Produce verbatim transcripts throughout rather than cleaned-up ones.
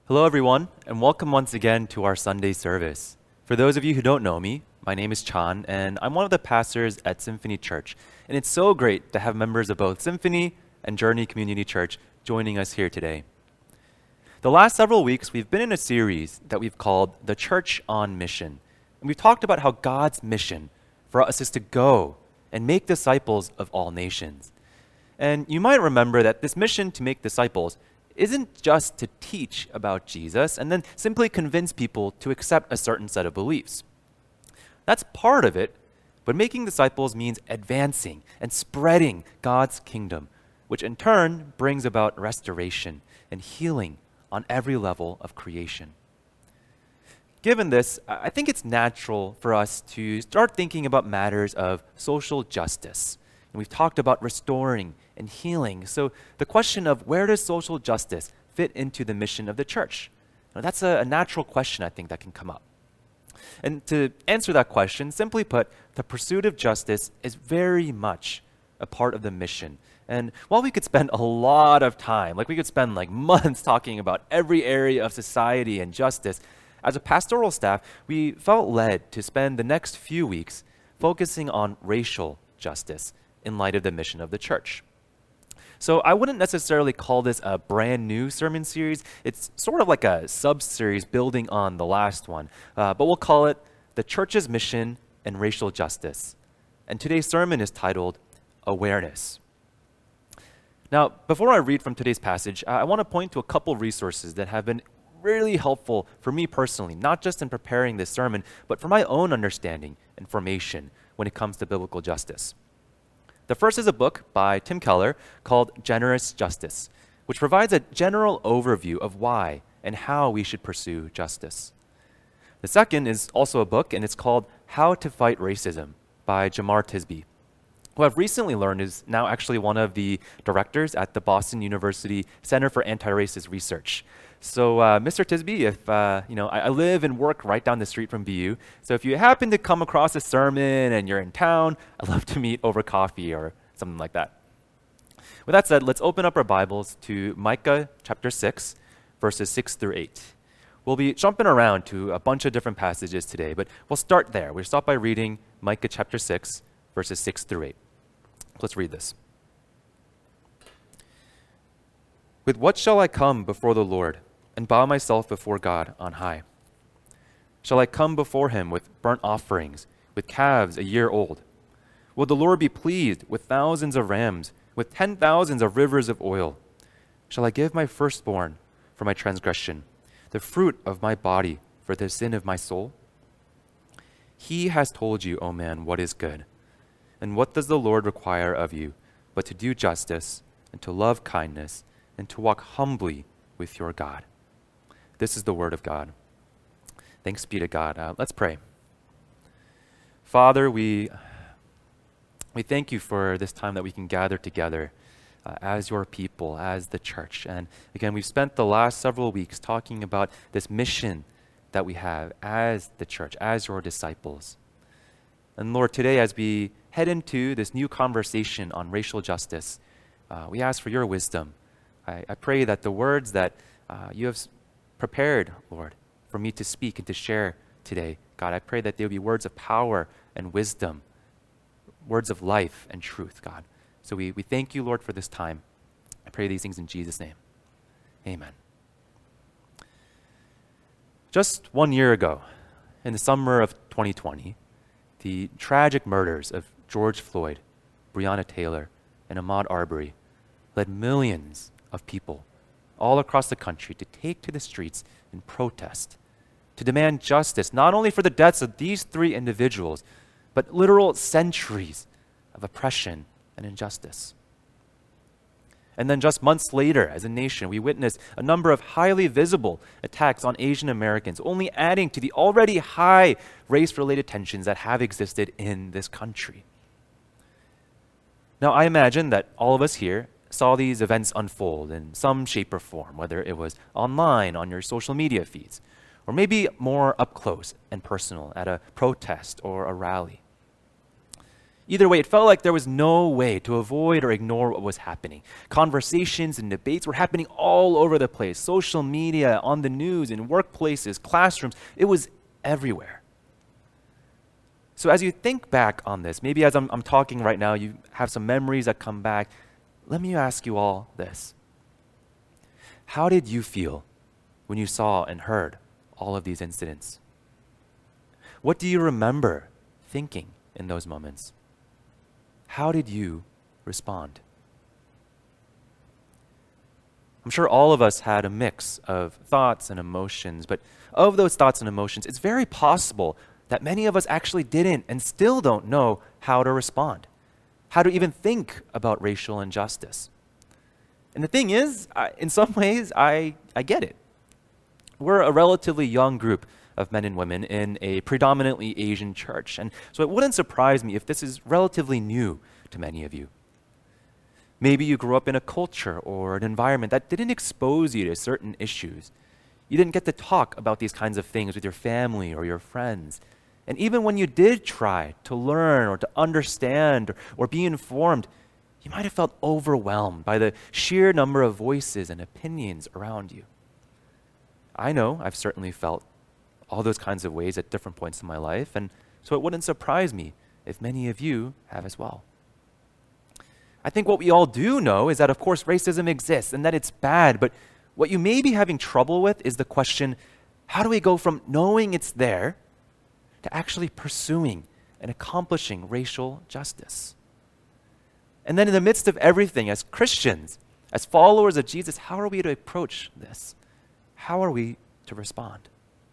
Hello, everyone, and welcome once again to our Sunday service. For those of you who don't know me, my name is Chan, and I'm one of the pastors at Symphony Church. And it's so great to have members of both Symphony and Journey Community Church joining us here today. The last several weeks, we've been in a series that we've called The Church on Mission. And we've talked about how God's mission for us is to go and make disciples of all nations. And you might remember that this mission to make disciples isn't just to teach about Jesus and then simply convince people to accept a certain set of beliefs. That's part of it, but making disciples means advancing and spreading God's kingdom, which in turn brings about restoration and healing on every level of creation. Given this, I think it's natural for us to start thinking about matters of social justice. And we've talked about restoring and healing. So the question of where does social justice fit into the mission of the church? Now, that's a, a natural question, I think, that can come up. And to answer that question, simply put, the pursuit of justice is very much a part of the mission. And while we could spend a lot of time, like we could spend like months talking about every area of society and justice, as a pastoral staff, we felt led to spend the next few weeks focusing on racial justice in light of the mission of the church. So I wouldn't necessarily call this a brand new sermon series. It's sort of like a sub-series building on the last one. Uh, but we'll call it The Church's Mission and Racial Justice. And today's sermon is titled Awareness. Now, before I read from today's passage, I want to point to a couple resources that have been really helpful for me personally, not just in preparing this sermon, but for my own understanding and formation when it comes to biblical justice. The first is a book by Tim Keller called Generous Justice, which provides a general overview of why and how we should pursue justice. The second is also a book, and it's called How to Fight Racism by Jemar Tisby, who I've recently learned is now actually one of the directors at the Boston University Center for Anti-Racist Research. So, uh, Mister Tisby, if uh, you know, I, I live and work right down the street from B U. So, if you happen to come across a sermon and you're in town, I'd love to meet over coffee or something like that. With that said, let's open up our Bibles to Micah chapter six, verses six through eight. We'll be jumping around to a bunch of different passages today, but we'll start there. We'll start by reading Micah chapter six, verses six through eight. Let's read this. With what shall I come before the Lord and bow myself before God on high? Shall I come before him with burnt offerings, with calves a year old? Will the Lord be pleased with thousands of rams, with ten thousands of rivers of oil? Shall I give my firstborn for my transgression, the fruit of my body for the sin of my soul? He has told you, O man, what is good. And what does the Lord require of you but to do justice and to love kindness and to walk humbly with your God? This is the word of God. Thanks be to God. Uh, let's pray. Father, we, we thank you for this time that we can gather together uh, as your people, as the church. And again, we've spent the last several weeks talking about this mission that we have as the church, as your disciples. And Lord, today as we head into this new conversation on racial justice, uh, we ask for your wisdom. I, I pray that the words that uh, you have s- prepared, Lord, for me to speak and to share today, God, I pray that they will be words of power and wisdom, words of life and truth, God. So we, we thank you, Lord, for this time. I pray these things in Jesus' name. Amen. Just one year ago, in the summer of twenty twenty, the tragic murders of George Floyd, Breonna Taylor, and Ahmaud Arbery led millions of people all across the country to take to the streets and protest, to demand justice, not only for the deaths of these three individuals, but literal centuries of oppression and injustice. And then just months later, as a nation, we witnessed a number of highly visible attacks on Asian Americans, only adding to the already high race-related tensions that have existed in this country. Now, I imagine that all of us here saw these events unfold in some shape or form, whether it was online, on your social media feeds, or maybe more up close and personal at a protest or a rally. Either way, it felt like there was no way to avoid or ignore what was happening. Conversations and debates were happening all over the place. Social media, on the news, in workplaces, classrooms. It was everywhere. So as you think back on this, maybe as I'm, I'm talking right now, you have some memories that come back. Let me ask you all this. How did you feel when you saw and heard all of these incidents? What do you remember thinking in those moments? How did you respond? I'm sure all of us had a mix of thoughts and emotions, but of those thoughts and emotions, it's very possible that many of us actually didn't and still don't know how to respond, how to even think about racial injustice. And the thing is, I, in some ways, I, I get it. We're a relatively young group of men and women in a predominantly Asian church. And so it wouldn't surprise me if this is relatively new to many of you. Maybe you grew up in a culture or an environment that didn't expose you to certain issues. You didn't get to talk about these kinds of things with your family or your friends. And even when you did try to learn or to understand or, or be informed, you might have felt overwhelmed by the sheer number of voices and opinions around you. I know I've certainly felt all those kinds of ways at different points in my life, and so it wouldn't surprise me if many of you have as well. I think what we all do know is that, of course, racism exists and that it's bad, but what you may be having trouble with is the question, how do we go from knowing it's there to actually pursuing and accomplishing racial justice? And then in the midst of everything, as Christians, as followers of Jesus, how are we to approach this? How are we to respond?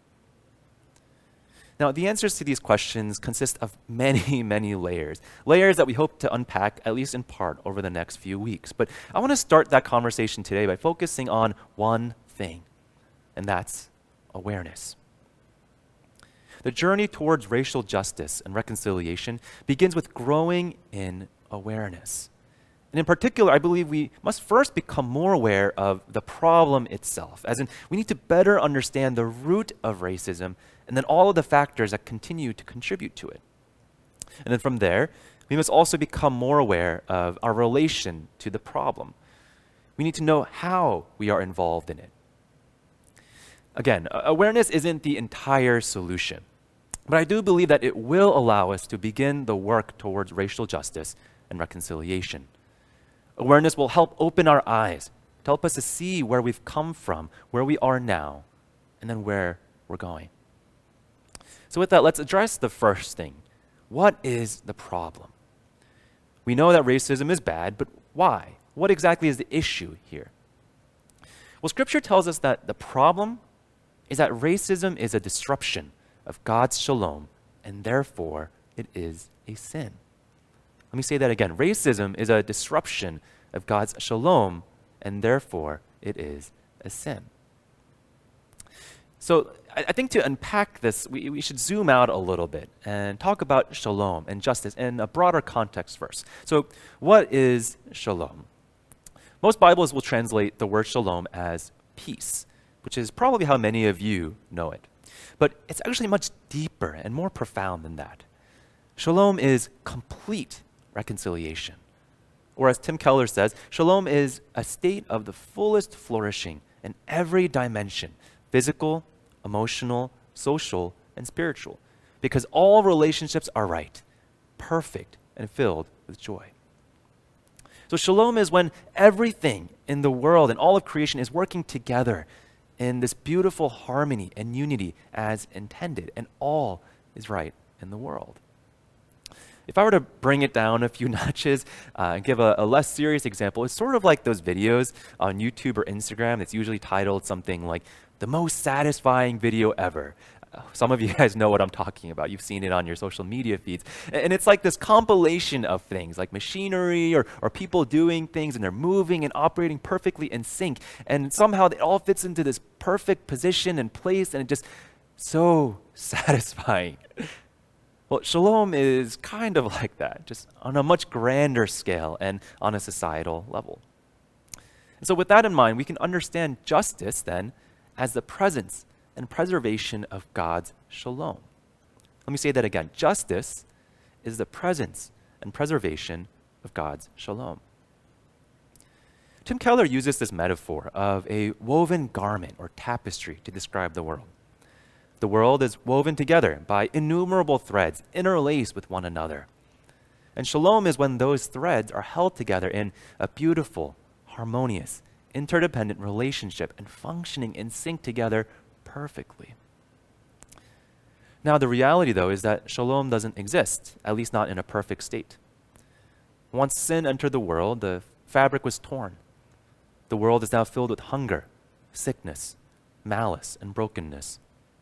Now, the answers to these questions consist of many, many layers. Layers that we hope to unpack, at least in part, over the next few weeks. But I want to start that conversation today by focusing on one thing, and that's awareness. The journey towards racial justice and reconciliation begins with growing in awareness. And in particular, I believe we must first become more aware of the problem itself, as in we need to better understand the root of racism and then all of the factors that continue to contribute to it. And then from there, we must also become more aware of our relation to the problem. We need to know how we are involved in it. Again, awareness isn't the entire solution, but I do believe that it will allow us to begin the work towards racial justice and reconciliation. Awareness will help open our eyes, to help us to see where we've come from, where we are now, and then where we're going. So with that, let's address the first thing. What is the problem? We know that racism is bad, but why? What exactly is the issue here? Well, Scripture tells us that the problem is that racism is a disruption of God's shalom, and therefore it is a sin. Let me say that again. Racism is a disruption of God's shalom, and therefore it is a sin. So I, I think to unpack this, we, we should zoom out a little bit and talk about shalom and justice in a broader context first. So what is shalom? Most Bibles will translate the word shalom as peace, which is probably how many of you know it. But it's actually much deeper and more profound than that. Shalom is complete reconciliation. Or as Tim Keller says, shalom is a state of the fullest flourishing in every dimension, physical, emotional, social, and spiritual, because all relationships are right, perfect, and filled with joy. So shalom is when everything in the world and all of creation is working together in this beautiful harmony and unity as intended, and all is right in the world. If I were to bring it down a few notches uh, and give a, a less serious example, it's sort of like those videos on YouTube or Instagram that's usually titled something like, the most satisfying video ever. Uh, some of you guys know what I'm talking about. You've seen it on your social media feeds. And, and it's like this compilation of things, like machinery or, or people doing things, and they're moving and operating perfectly in sync. And somehow it all fits into this perfect position and place, and it just so satisfying. Well, shalom is kind of like that, just on a much grander scale and on a societal level. And so with that in mind, we can understand justice then as the presence and preservation of God's shalom. Let me say that again. Justice is the presence and and preservation of God's shalom. Tim Keller uses this metaphor of a woven garment or tapestry to describe the world. The world is woven together by innumerable threads interlaced with one another. And shalom is when those threads are held together in a beautiful, harmonious, interdependent relationship and functioning in sync together perfectly. Now, the reality, though, is that shalom doesn't exist, at least not in a perfect state. Once sin entered the world, the fabric was torn. The world is now filled with hunger, sickness, malice, and brokenness.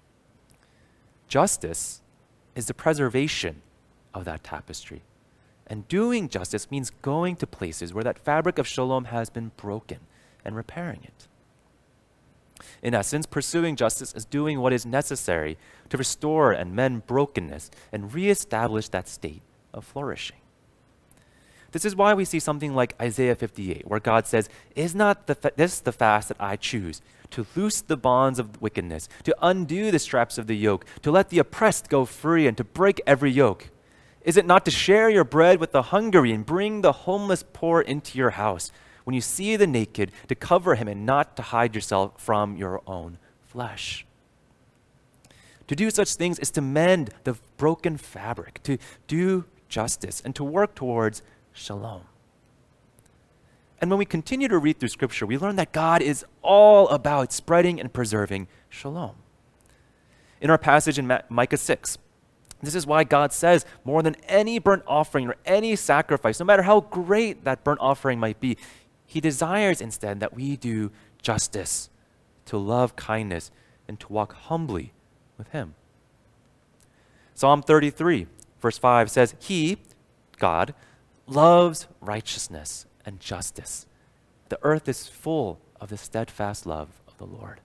Justice is the preservation of that tapestry. And doing justice means going to places where that fabric of shalom has been broken and repairing it. In essence, pursuing justice is doing what is necessary to restore and mend brokenness and reestablish that state of flourishing. This is why we see something like Isaiah fifty-eight, where God says, "Is not the fa- this the fast that I choose, to loose the bonds of wickedness, to undo the straps of the yoke, to let the oppressed go free, and to break every yoke? Is it not to share your bread with the hungry and bring the homeless poor into your house? When you see the naked, to cover him and not to hide yourself from your own flesh." To do such things is to mend the broken fabric, to do justice, and to work towards shalom. And when we continue to read through Scripture, we learn that God is all about spreading and preserving shalom. In our passage in Ma- Micah six, this is why God says, more than any burnt offering or any sacrifice, no matter how great that burnt offering might be, He desires instead that we do justice, to love kindness, and to walk humbly with Him. Psalm thirty-three, verse five says, He, God, loves righteousness and justice. The earth is full of the steadfast love of the Lord.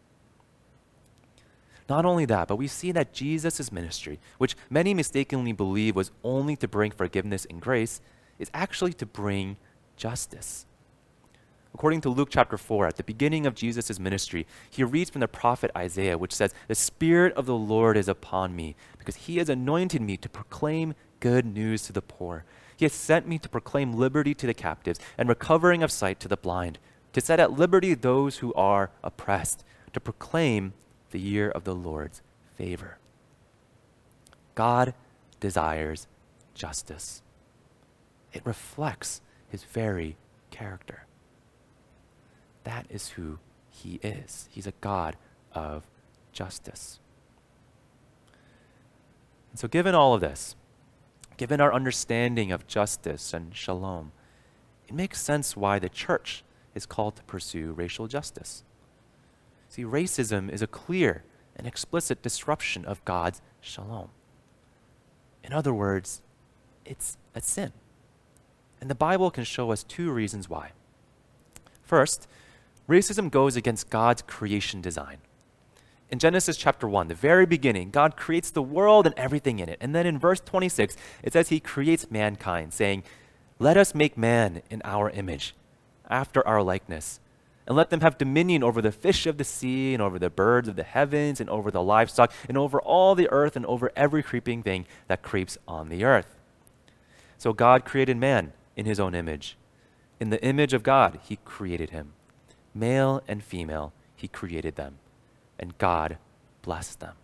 Not only that, but we see that Jesus' ministry, which many mistakenly believe was only to bring forgiveness and grace, is actually to bring justice. According to Luke chapter four, at the beginning of Jesus' ministry, he reads from the prophet Isaiah, which says, "The Spirit of the Lord is upon me, because He has anointed me to proclaim good news to the poor. He has sent me to proclaim liberty to the captives and recovering of sight to the blind, to set at liberty those who are oppressed, to proclaim the year of the Lord's favor." God desires justice. It reflects His very character. That is who He is. He's a God of justice. And so given all of this, given our understanding of justice and shalom, it makes sense why the church is called to pursue racial justice. See, racism is a clear and explicit disruption of God's shalom. In other words, it's a sin. And the Bible can show us two reasons why. First, racism goes against God's creation design. In Genesis chapter one, the very beginning, God creates the world and everything in it. And then in verse twenty-six, it says He creates mankind, saying, "Let us make man in our image, after our likeness, and let them have dominion over the fish of the sea, and over the birds of the heavens, and over the livestock, and over all the earth, and over every creeping thing that creeps on the earth." So God created man in His own image. In the image of God, He created him. Male and female, He created them. And God blessed them.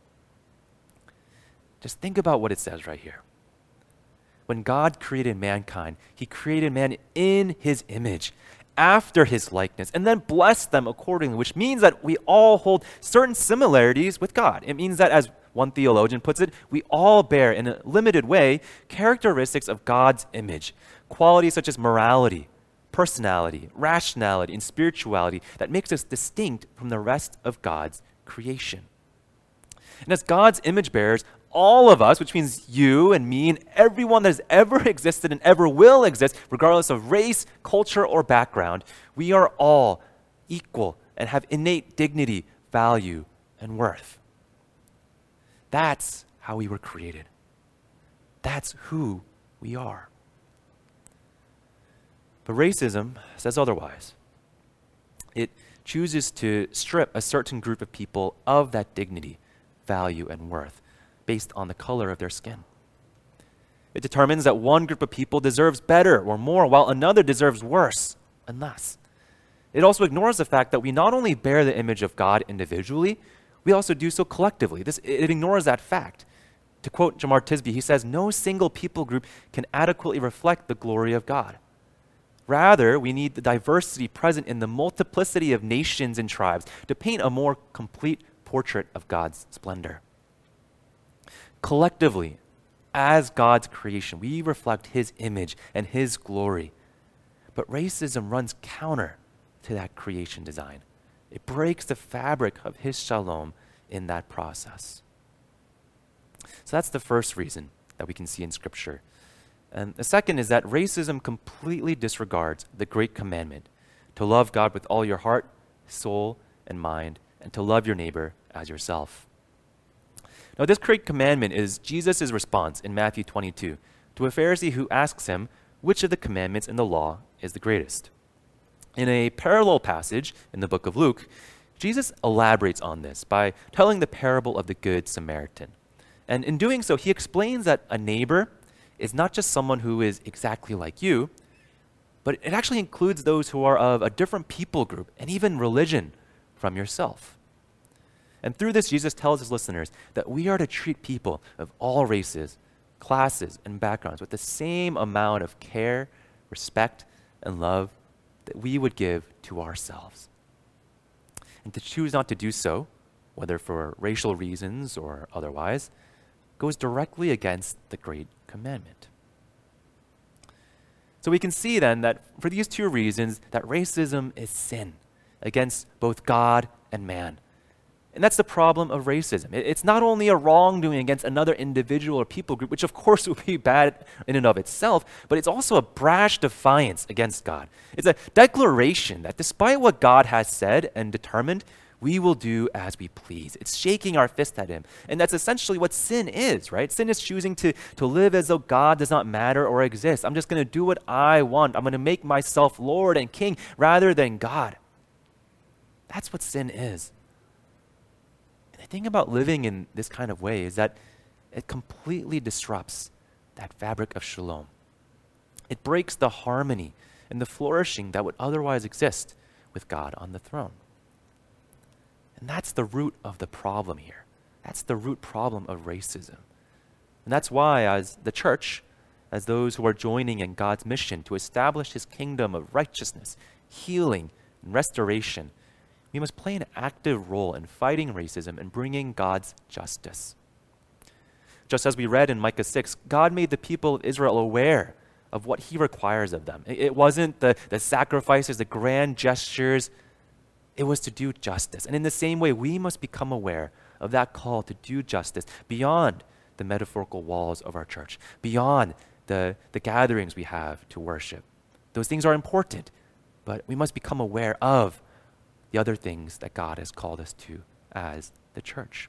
Just think about what it says right here. When God created mankind, He created man in His image, after His likeness, and then blessed them accordingly, which means that we all hold certain similarities with God. It means that, as one theologian puts it, we all bear, in a limited way, characteristics of God's image, qualities such as morality, personality, rationality, and spirituality that makes us distinct from the rest of God's creation. And as God's image bearers, all of us, which means you and me and everyone that has ever existed and ever will exist, regardless of race, culture, or background, we are all equal and have innate dignity, value, and worth. That's how we were created. That's who we are. But racism says otherwise. It chooses to strip a certain group of people of that dignity, value, and worth based on the color of their skin. It determines that one group of people deserves better or more, while another deserves worse and less. It also ignores the fact that we not only bear the image of God individually, we also do so collectively. This, it ignores that fact. To quote Jamar Tisby, he says, "No single people group can adequately reflect the glory of God. Rather, we need the diversity present in the multiplicity of nations and tribes to paint a more complete portrait of God's splendor." Collectively, as God's creation, we reflect His image and His glory. But racism runs counter to that creation design. It breaks the fabric of His shalom in that process. So that's the first reason that we can see in Scripture. And the second is that racism completely disregards the great commandment to love God with all your heart, soul, and mind, and to love your neighbor as yourself. Now, this great commandment is Jesus' response in Matthew twenty-two to a Pharisee who asks him which of the commandments in the law is the greatest. In a parallel passage in the book of Luke, Jesus elaborates on this by telling the parable of the Good Samaritan. And in doing so, he explains that a neighbor is not just someone who is exactly like you, but it actually includes those who are of a different people group and even religion from yourself. And through this, Jesus tells his listeners that we are to treat people of all races, classes, and backgrounds with the same amount of care, respect, and love that we would give to ourselves. And to choose not to do so, whether for racial reasons or otherwise, goes directly against the Great Commandment. So we can see then that for these two reasons, that racism is sin against both God and man. And that's the problem of racism. It's not only a wrongdoing against another individual or people group, which of course would be bad in and of itself, but it's also a brash defiance against God. It's a declaration that despite what God has said and determined, we will do as we please. It's shaking our fist at Him. And that's essentially what sin is, right? Sin is choosing to, to live as though God does not matter or exist. I'm just going to do what I want. I'm going to make myself Lord and King rather than God. That's what sin is. And the thing about living in this kind of way is that it completely disrupts that fabric of shalom. It breaks the harmony and the flourishing that would otherwise exist with God on the throne. And that's the root of the problem here. That's the root problem of racism. And that's why, as the church, as those who are joining in God's mission to establish His kingdom of righteousness, healing, and restoration, we must play an active role in fighting racism and bringing God's justice. Just as we read in Micah six, God made the people of Israel aware of what He requires of them. It wasn't the, the sacrifices, the grand gestures. It was to do justice. And in the same way, we must become aware of that call to do justice beyond the metaphorical walls of our church, beyond the, the gatherings we have to worship. Those things are important, but we must become aware of the other things that God has called us to as the church.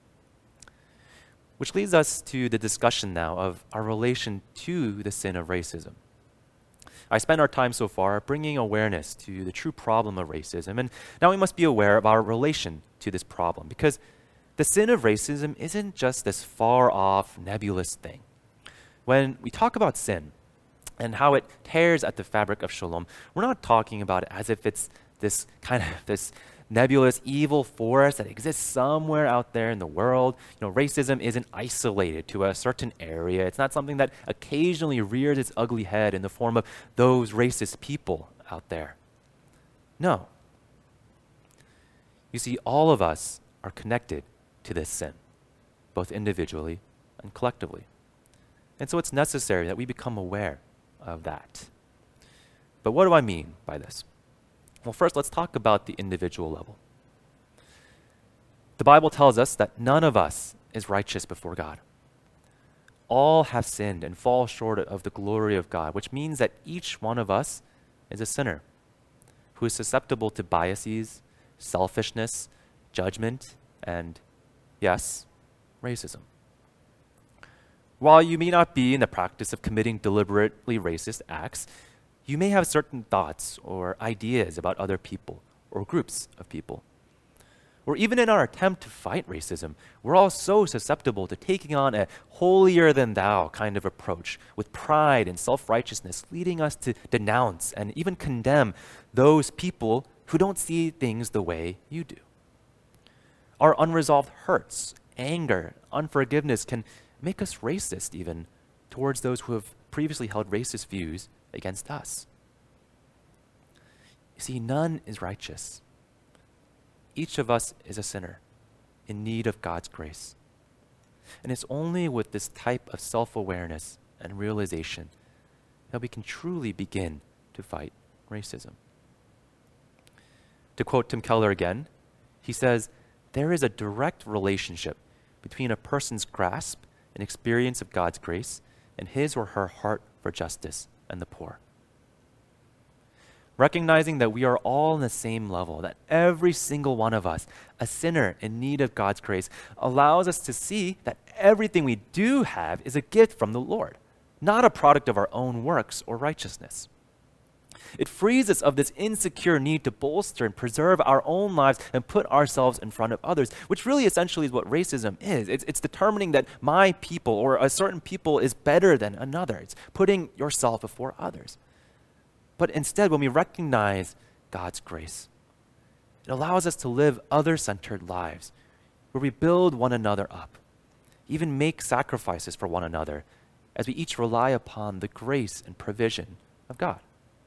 Which leads us to the discussion now of our relation to the sin of racism. I spent our time so far bringing awareness to the true problem of racism, and now we must be aware of our relation to this problem, because the sin of racism isn't just this far-off, nebulous thing. When we talk about sin and how it tears at the fabric of shalom, we're not talking about it as if it's this kind of this nebulous evil force that exists somewhere out there in the world. You know, racism isn't isolated to a certain area. It's not something that occasionally rears its ugly head in the form of those racist people out there. No. You see, all of us are connected to this sin, both individually and collectively. And so it's necessary that we become aware of that. But what do I mean by this? Well, first, let's talk about the individual level. The Bible tells us that none of us is righteous before God. All have sinned and fall short of the glory of God, which means that each one of us is a sinner who is susceptible to biases, selfishness, judgment, and, yes, racism. While you may not be in the practice of committing deliberately racist acts, you may have certain thoughts or ideas about other people or groups of people. or even in our attempt to fight racism, we're all so susceptible to taking on a holier-than-thou kind of approach with pride and self-righteousness, leading us to denounce and even condemn those people who don't see things the way you do. Our unresolved hurts, anger, unforgiveness can make us racist even towards those who have previously held racist views against us. You see, none is righteous. Each of us is a sinner in need of God's grace. And it's only with this type of self-awareness and realization that we can truly begin to fight racism. To quote Tim Keller again, he says, "There is a direct relationship between a person's grasp and experience of God's grace and his or her heart for justice and the poor." Recognizing that we are all on the same level, that every single one of us, a sinner in need of God's grace, allows us to see that everything we do have is a gift from the Lord, not a product of our own works or righteousness. It frees us of this insecure need to bolster and preserve our own lives and put ourselves in front of others, which really essentially is what racism is. It's, it's determining that my people or a certain people is better than another. It's putting yourself before others. But instead, when we recognize God's grace, it allows us to live other-centered lives where we build one another up, even make sacrifices for one another as we each rely upon the grace and provision of God.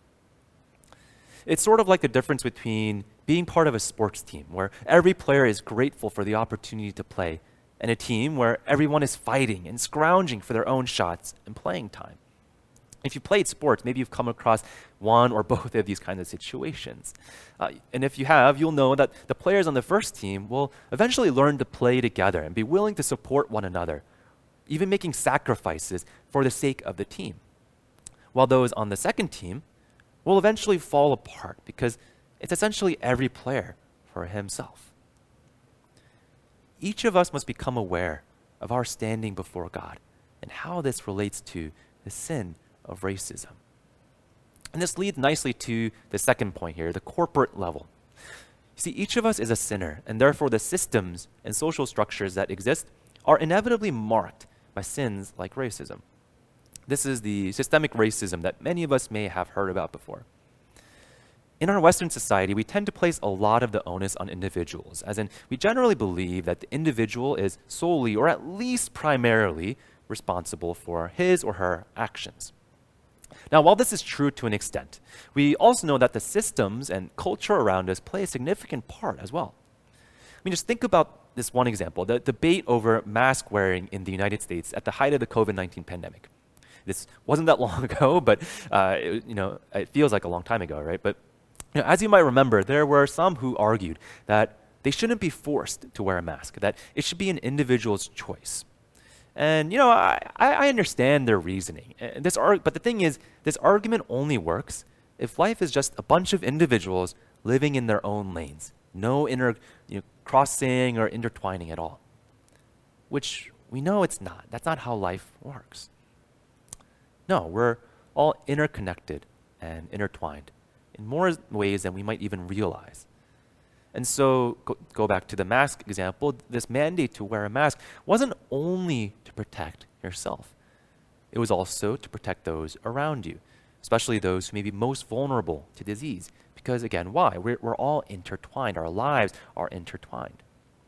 It's sort of like the difference between being part of a sports team where every player is grateful for the opportunity to play and a team where everyone is fighting and scrounging for their own shots and playing time. If you played sports, maybe you've come across one or both of these kinds of situations. Uh, and if you have, you'll know that the players on the first team will eventually learn to play together and be willing to support one another, even making sacrifices for the sake of the team. While those on the second team will eventually fall apart because it's essentially every player for himself. Each of us must become aware of our standing before God and how this relates to the sin of racism. And this leads nicely to the second point here, the corporate level. You see, each of us is a sinner, and therefore the systems and social structures that exist are inevitably marked by sins like racism. This is the systemic racism that many of us may have heard about before. In our Western society, we tend to place a lot of the onus on individuals, as in we generally believe that the individual is solely or at least primarily responsible for his or her actions. Now, while this is true to an extent, we also know that the systems and culture around us play a significant part as well. I mean, just think about this one example, the debate over mask wearing in the United States at the height of the COVID nineteen pandemic. This wasn't that long ago, but uh, it, you know, it feels like a long time ago, right? But you know, as you might remember, there were some who argued that they shouldn't be forced to wear a mask, that it should be an individual's choice. And you know, I, I understand their reasoning. And this arg- but the thing is, this argument only works if life is just a bunch of individuals living in their own lanes, no inter, you know, crossing or intertwining at all. Which we know it's not. That's not how life works. No, we're all interconnected and intertwined in more ways than we might even realize. And so, go, go back to the mask example, this mandate to wear a mask wasn't only to protect yourself. It was also to protect those around you, especially those who may be most vulnerable to disease. Because again, why? We're, we're all intertwined. Our lives are intertwined.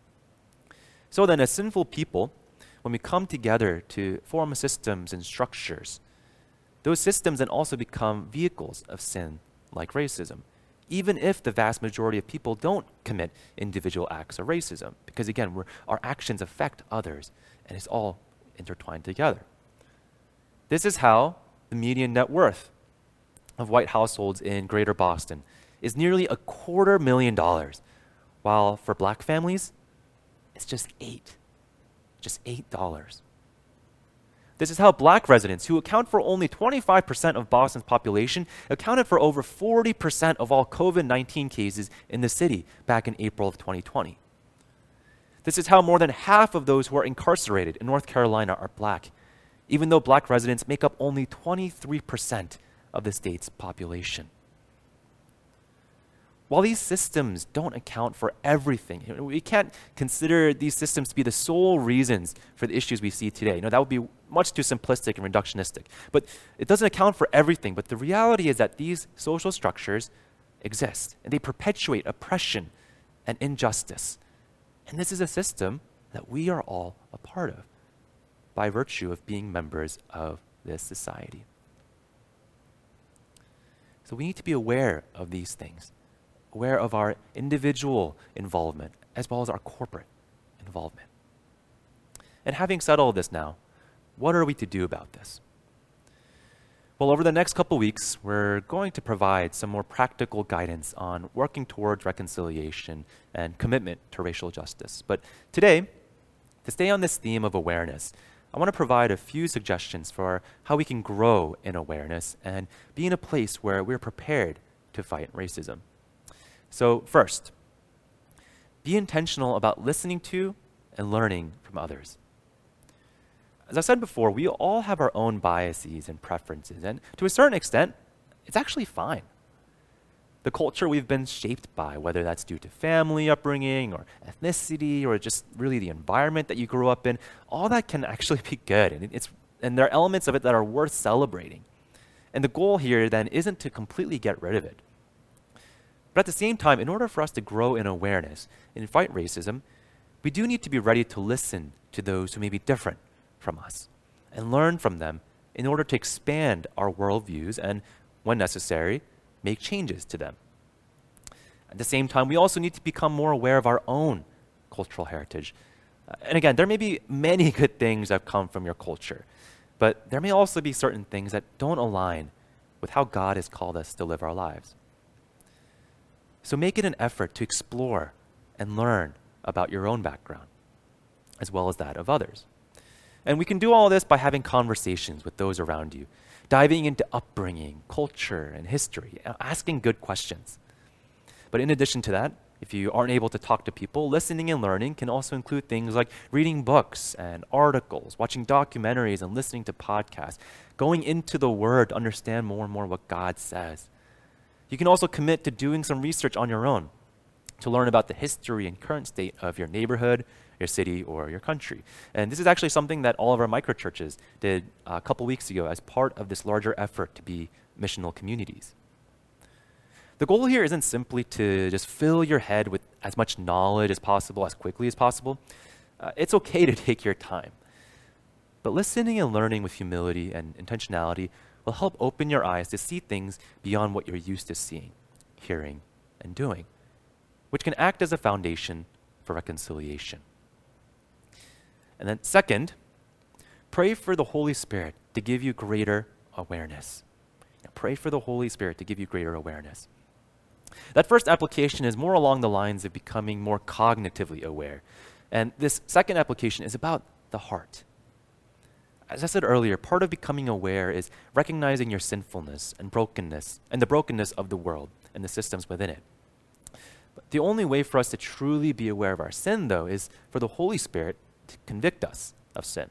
So then, as sinful people, when we come together to form systems and structures, those systems then also become vehicles of sin, like racism, even if the vast majority of people don't commit individual acts of racism. Because again, we're, our actions affect others, and it's all intertwined together. This is how the median net worth of white households in Greater Boston is nearly a quarter million dollars, while for black families, it's just eight, just eight dollars. This is how black residents, who account for only twenty-five percent of Boston's population, accounted for over forty percent of all COVID nineteen cases in the city back in April of twenty twenty. This is how more than half of those who are incarcerated in North Carolina are black, even though black residents make up only twenty-three percent of the state's population. while these systems don't account for everything, you know, we can't consider these systems to be the sole reasons for the issues we see today. You know, that would be much too simplistic and reductionistic. But it doesn't account for everything. But the reality is that these social structures exist, and they perpetuate oppression and injustice. And this is a system that we are all a part of by virtue of being members of this society. So we need to be aware of these things, aware of our individual involvement as well as our corporate involvement. And having said all this now, what are we to do about this? Well, over the next couple weeks, we're going to provide some more practical guidance on working towards reconciliation and commitment to racial justice. But today, to stay on this theme of awareness, I want to provide a few suggestions for how we can grow in awareness and be in a place where we're prepared to fight racism. So first, be intentional about listening to and learning from others. As I said before, we all have our own biases and preferences, and to a certain extent, it's actually fine. The culture we've been shaped by, whether that's due to family upbringing or ethnicity or just really the environment that you grew up in, all that can actually be good. And, it's, and there are elements of it that are worth celebrating. And the goal here then isn't to completely get rid of it. But at the same time, in order for us to grow in awareness and fight racism, we do need to be ready to listen to those who may be different from us and learn from them in order to expand our worldviews and, when necessary, make changes to them. At the same time, we also need to become more aware of our own cultural heritage. Uh, and again, there may be many good things that come from your culture, but there may also be certain things that don't align with how God has called us to live our lives. So make it an effort to explore and learn about your own background, as well as that of others. And we can do all this by having conversations with those around you, diving into upbringing, culture, and history, asking good questions. But in addition to that, if you aren't able to talk to people, listening and learning can also include things like reading books and articles, watching documentaries and listening to podcasts, going into the Word to understand more and more what God says. You can also commit to doing some research on your own to learn about the history and current state of your neighborhood, your city, or your country. And this is actually something that all of our microchurches did a couple weeks ago as part of this larger effort to be missional communities. The goal here isn't simply to just fill your head with as much knowledge as possible, as quickly as possible. Uh, it's okay to take your time. But listening and learning with humility and intentionality will help open your eyes to see things beyond what you're used to seeing, hearing, and doing, which can act as a foundation for reconciliation. And then second, pray for the Holy Spirit to give you greater awareness. Now, pray for the Holy Spirit to give you greater awareness. That first application is more along the lines of becoming more cognitively aware. And this second application is about the heart. As I said earlier, part of becoming aware is recognizing your sinfulness and brokenness and the brokenness of the world and the systems within it. But the only way for us to truly be aware of our sin, though, is for the Holy Spirit to convict us of sin.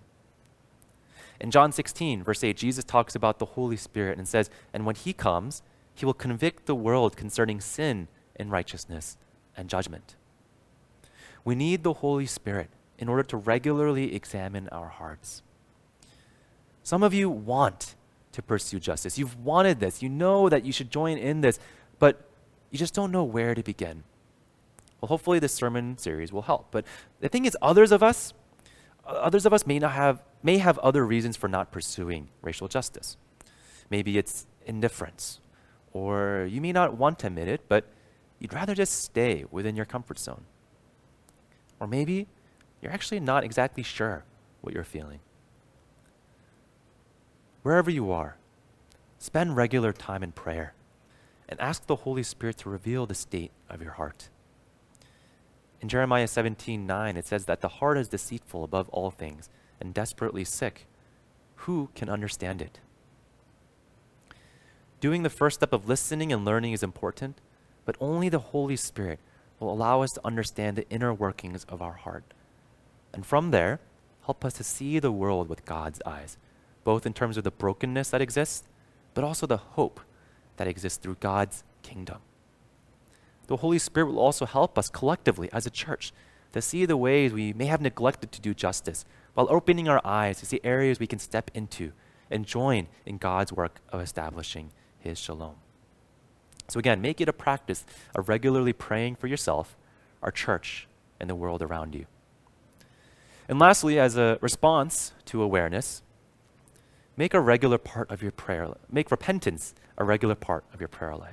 In John sixteen, verse eight, Jesus talks about the Holy Spirit and says, "And when he comes, he will convict the world concerning sin and righteousness and judgment." We need the Holy Spirit in order to regularly examine our hearts. Some of you want to pursue justice. You've wanted this. You know that you should join in this, but you just don't know where to begin. Well, hopefully this sermon series will help. But the thing is, others of us, others of us may not have, may have other reasons for not pursuing racial justice. Maybe it's indifference, or you may not want to admit it, but you'd rather just stay within your comfort zone. Or maybe you're actually not exactly sure what you're feeling. Wherever you are, spend regular time in prayer and ask the Holy Spirit to reveal the state of your heart. In Jeremiah seventeen nine, it says that the heart is deceitful above all things and desperately sick. Who can understand it? Doing the first step of listening and learning is important, but only the Holy Spirit will allow us to understand the inner workings of our heart. And from there, help us to see the world with God's eyes, both in terms of the brokenness that exists, but also the hope that exists through God's kingdom. the Holy Spirit will also help us collectively as a church to see the ways we may have neglected to do justice, while opening our eyes to see areas we can step into and join in God's work of establishing His shalom. So again, make it a practice of regularly praying for yourself, our church, and the world around you. And lastly, as a response to awareness, make a regular part of your prayer, make repentance a regular part of your prayer life.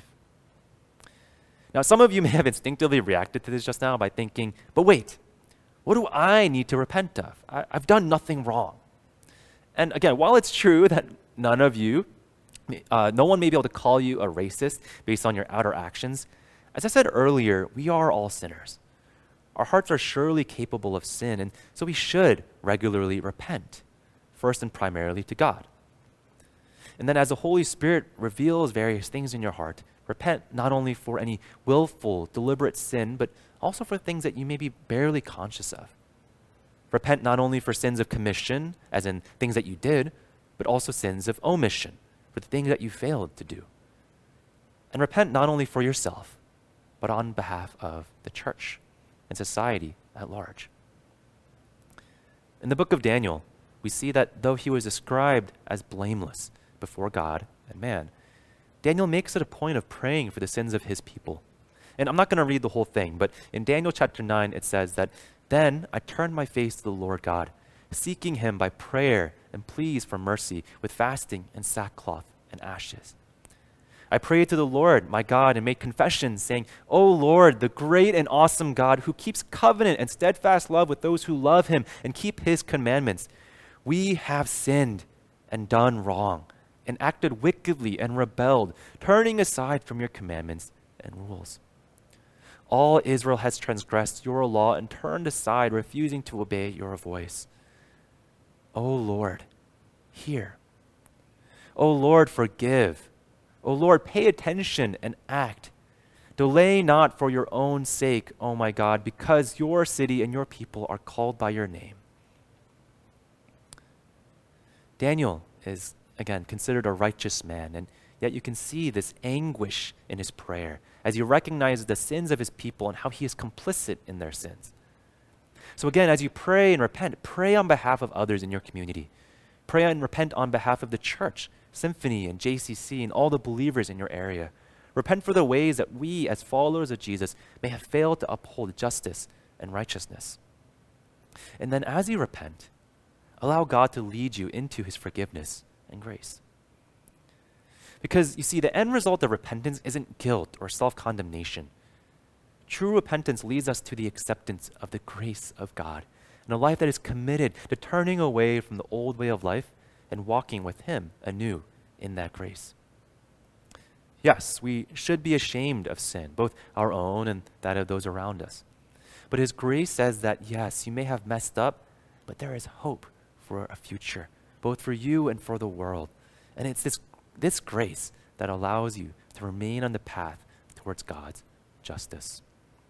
Now, some of you may have instinctively reacted to this just now by thinking, but wait, what do I need to repent of? I, I've done nothing wrong. And again, while it's true that none of you, uh, no one may be able to call you a racist based on your outer actions, as I said earlier, we are all sinners. Our hearts are surely capable of sin, and so we should regularly repent, first and primarily to God. And then as the Holy Spirit reveals various things in your heart, repent not only for any willful, deliberate sin, but also for things that you may be barely conscious of. Repent not only for sins of commission, as in things that you did, but also sins of omission, for the things that you failed to do. And repent not only for yourself, but on behalf of the church and society at large. In the book of Daniel, we see that though he was described as blameless before God and man, Daniel makes it a point of praying for the sins of his people. And I'm not going to read the whole thing, but in Daniel chapter nine, it says that, "Then I turned my face to the Lord God, seeking him by prayer and pleas for mercy with fasting and sackcloth and ashes. I prayed to the Lord, my God, and made confession, saying, O Lord, the great and awesome God who keeps covenant and steadfast love with those who love him and keep his commandments, we have sinned and done wrong and acted wickedly and rebelled, turning aside from your commandments and rules. All Israel has transgressed your law and turned aside, refusing to obey your voice. O Lord, hear. O Lord, forgive. O Lord, pay attention and act. Delay not for your own sake, O my God, because your city and your people are called by your name." Daniel is, again, considered a righteous man, and yet you can see this anguish in his prayer as he recognizes the sins of his people and how he is complicit in their sins. So again, as you pray and repent, pray on behalf of others in your community. Pray and repent on behalf of the church, Symphony and J C C, and all the believers in your area. Repent for the ways that we, as followers of Jesus, may have failed to uphold justice and righteousness. And then as you repent, allow God to lead you into his forgiveness and grace. Because you see, the end result of repentance isn't guilt or self-condemnation. True repentance leads us to the acceptance of the grace of God and a life that is committed to turning away from the old way of life and walking with him anew in that grace. Yes, we should be ashamed of sin, both our own and that of those around us. But his grace says that, yes, you may have messed up, but there is hope for a future, both for you and for the world. And it's this, this grace that allows you to remain on the path towards God's justice.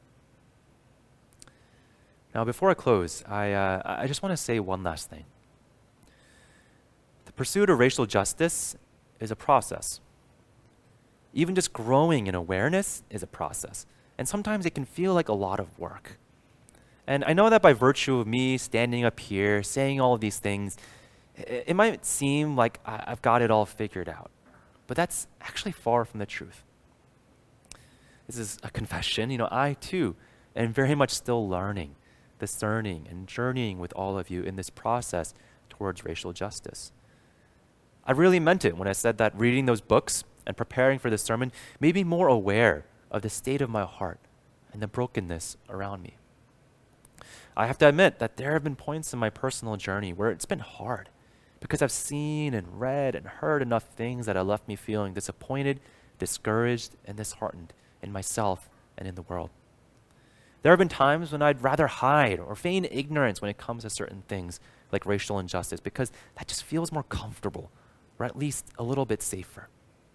Now, before I close, I, uh, I just want to say one last thing. The pursuit of racial justice is a process. Even just growing in awareness is a process. And sometimes it can feel like a lot of work. And I know that by virtue of me standing up here, saying all of these things, it, it might seem like I, I've got it all figured out. But that's actually far from the truth. This is a confession. You know, I too am very much still learning, discerning, and journeying with all of you in this process towards racial justice. I really meant it when I said that reading those books and preparing for this sermon made me more aware of the state of my heart and the brokenness around me. I have to admit that there have been points in my personal journey where it's been hard because I've seen and read and heard enough things that have left me feeling disappointed, discouraged, and disheartened in myself and in the world. There have been times when I'd rather hide or feign ignorance when it comes to certain things like racial injustice because that just feels more comfortable, or at least a little bit safer.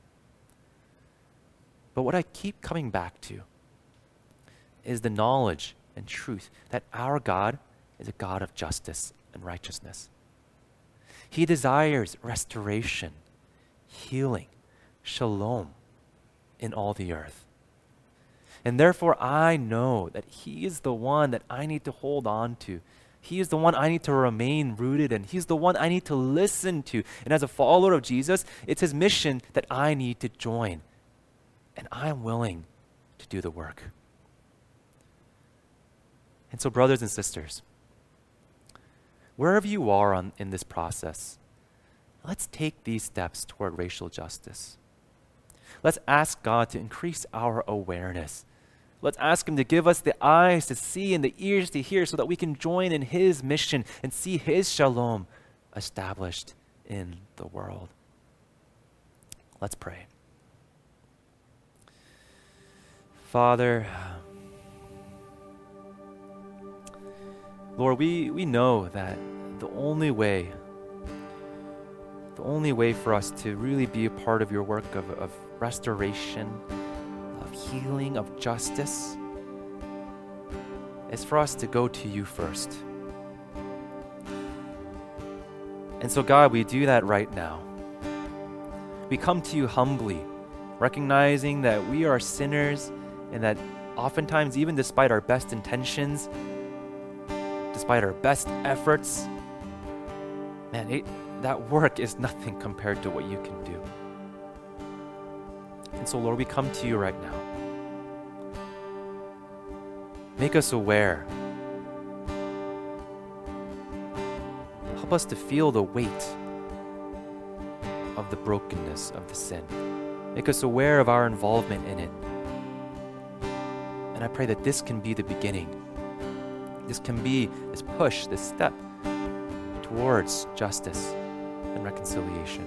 But what I keep coming back to is the knowledge and truth that our God is a God of justice and righteousness. He desires restoration, healing, shalom in all the earth. And therefore, I know that He is the one that I need to hold on to. He is the one I need to remain rooted in. He's the one I need to listen to. And as a follower of Jesus, it's His mission that I need to join. And I'm willing to do the work. And so, brothers and sisters, wherever you are on, in this process, let's take these steps toward racial justice. Let's ask God to increase our awareness. Let's ask Him to give us the eyes to see and the ears to hear so that we can join in His mission and see His shalom established in the world. Let's pray. Father, Lord, we, we know that the only way, the only way for us to really be a part of your work of, of restoration, of healing, of justice, is for us to go to you first. And so, God, we do that right now. We come to you humbly, recognizing that we are sinners and that oftentimes, even despite our best intentions, despite our best efforts, man, it, that work is nothing compared to what you can do. And so, Lord, we come to you right now. Make us aware. Help us to feel the weight of the brokenness of the sin. Make us aware of our involvement in it. And I pray that this can be the beginning. This can be this push, this step towards justice and reconciliation.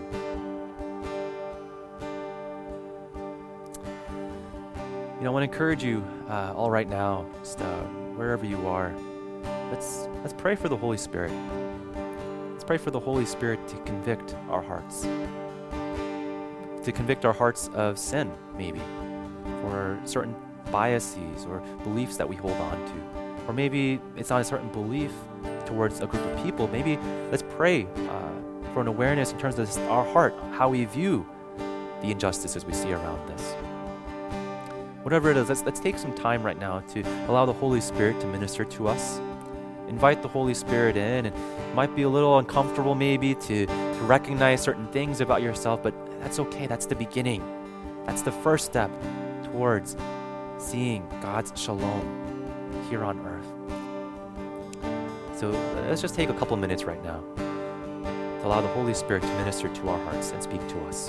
You know, I want to encourage you uh, all right now, just uh, wherever you are, let's let's pray for the Holy Spirit. Let's pray for the Holy Spirit to convict our hearts, to convict our hearts of sin, maybe, for certain biases or beliefs that we hold on to. Or maybe it's not a certain belief towards a group of people. Maybe let's pray uh, for an awareness in terms of our heart, how we view the injustices we see around us. Whatever it is, let's, let's take some time right now to allow the Holy Spirit to minister to us. Invite the Holy Spirit in. And it might be a little uncomfortable maybe to, to recognize certain things about yourself, but that's okay. That's the beginning. That's the first step towards seeing God's shalom here on earth. So let's just take a couple minutes right now to allow the Holy Spirit to minister to our hearts and speak to us.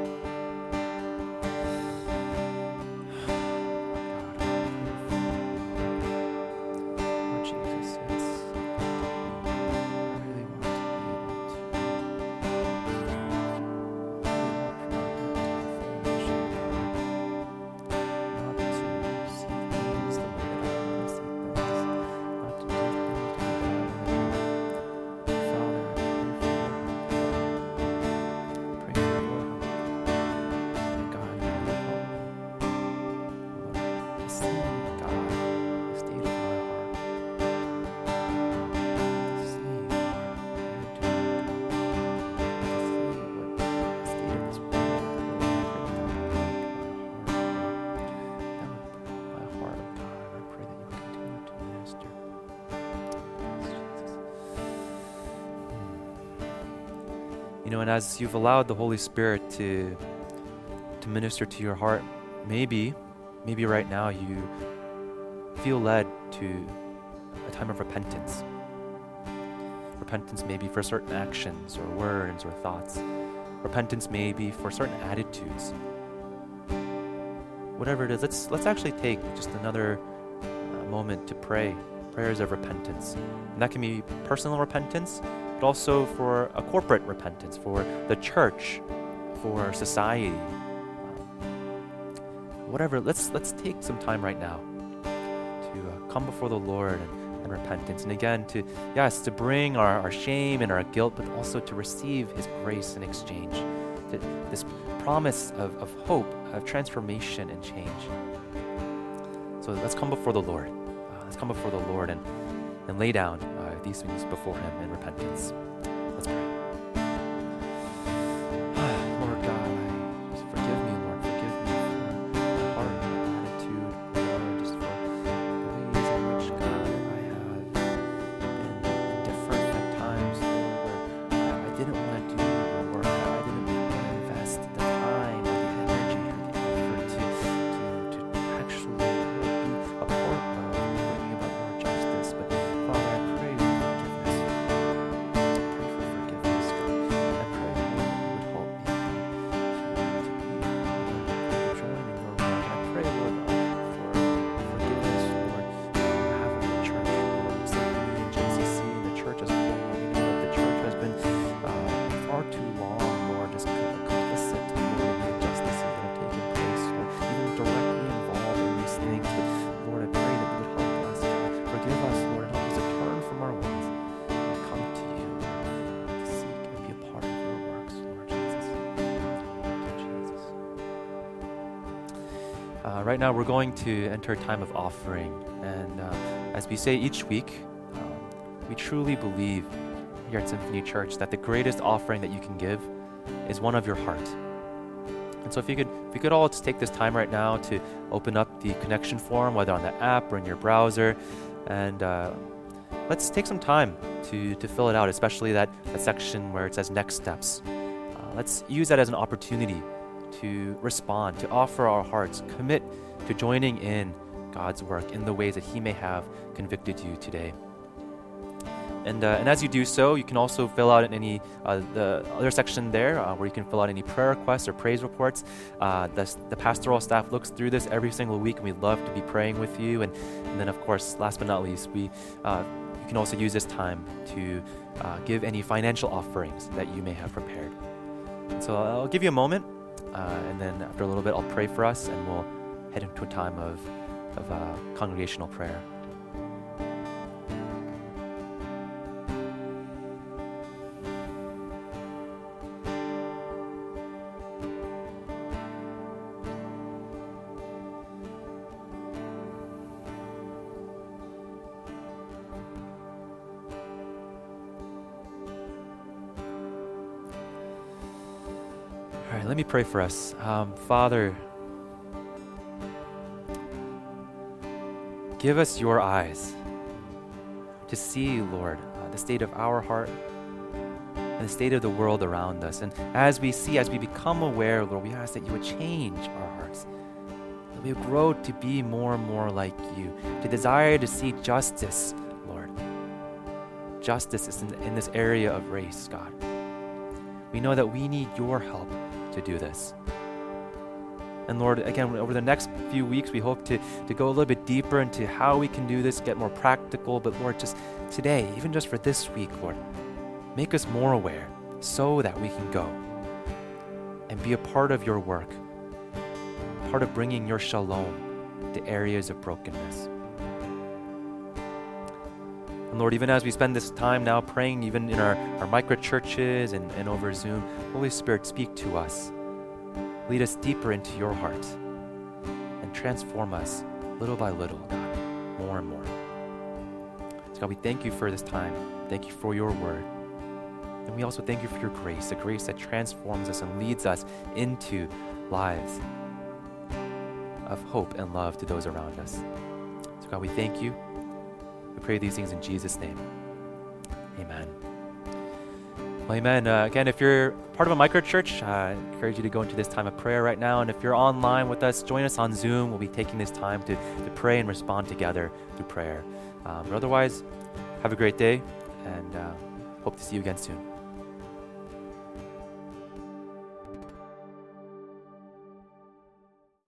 You know, and as you've allowed the Holy Spirit to to minister to your heart, maybe, maybe right now you feel led to a time of repentance. Repentance maybe for certain actions or words or thoughts. Repentance maybe for certain attitudes. Whatever it is, let's let's actually take just another uh, moment to pray prayers of repentance. And that can be personal repentance, but also for a corporate repentance, for the church, for society. Um, whatever, let's let's take some time right now to uh, come before the Lord and, and repentance. And again, to, yes, to bring our, our shame and our guilt, but also to receive His grace in exchange. To, this promise of, of hope, of transformation and change. So let's come before the Lord. Uh, let's come before the Lord and, and lay down uh, these things before Him in repentance. Let's pray. Lord God, I just forgive me, Lord. Forgive me for my heart, my attitude, right now we're going to enter a time of offering. And uh, as we say each week, um, we truly believe here at Symphony Church that the greatest offering that you can give is one of your heart. And so if you could if you could all just take this time right now to open up the connection form, whether on the app or in your browser, and uh, let's take some time to, to fill it out, especially that, that section where it says next steps. Uh, let's use that as an opportunity to respond, to offer our hearts, commit to joining in God's work in the ways that He may have convicted you today. And, uh, and as you do so, you can also fill out in any uh, the other section there uh, where you can fill out any prayer requests or praise reports. Uh, the, the pastoral staff looks through this every single week, and we'd love to be praying with you. And, and then, of course, last but not least, we uh, you can also use this time to uh, give any financial offerings that you may have prepared. And so I'll give you a moment, uh, and then after a little bit, I'll pray for us, and we'll head into a time of, of uh, congregational prayer. All right, let me pray for us. Um, Father, give us your eyes to see, Lord, uh, the state of our heart and the state of the world around us. And as we see, as we become aware, Lord, we ask that you would change our hearts, that we would grow to be more and more like you, to desire to see justice, Lord. Justice is in, in this area of race, God. We know that we need your help to do this. And Lord, again, over the next few weeks, we hope to, to go a little bit deeper into how we can do this, get more practical. But Lord, just today, even just for this week, Lord, make us more aware so that we can go and be a part of your work, part of bringing your shalom to areas of brokenness. And Lord, even as we spend this time now praying, even in our, our micro churches and, and over Zoom, Holy Spirit, speak to us. Lead us deeper into your heart and transform us little by little, God, more and more. So God, we thank you for this time. Thank you for your word. And we also thank you for your grace, the grace that transforms us and leads us into lives of hope and love to those around us. So God, we thank you. We pray these things in Jesus' name. Amen. Well, amen. Uh, again, if you're part of a microchurch, uh, I encourage you to go into this time of prayer right now. And if you're online with us, join us on Zoom. We'll be taking this time to, to pray and respond together through prayer. Um, but otherwise, have a great day, and uh, hope to see you again soon.